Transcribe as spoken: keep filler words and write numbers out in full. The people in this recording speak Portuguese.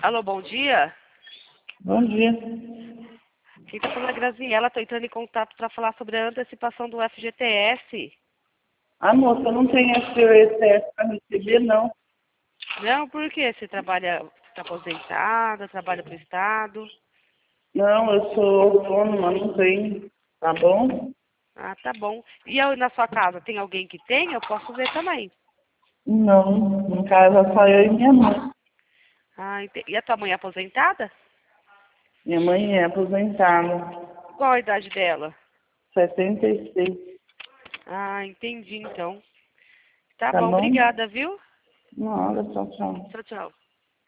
Alô, bom dia. Bom dia. Quem está falando é a Graziella, estou entrando em contato para falar sobre a antecipação do F G T S. Ah, moça, eu não tenho F G T S para receber, não. Não, por quê? Você trabalha, está aposentada, trabalha para o Estado? Não, eu sou autônoma, não tenho. Tá bom? Ah, tá bom. E eu, na sua casa, tem alguém que tem? Eu posso ver também. Não, em casa só eu e minha mãe. Ah, ente- e a tua mãe é aposentada? Minha mãe é aposentada. Qual a idade dela? setenta e seis. Ah, entendi então. Tá Tá bom, bom? obrigada, viu? Nada, tchau, tchau. Tchau, tchau.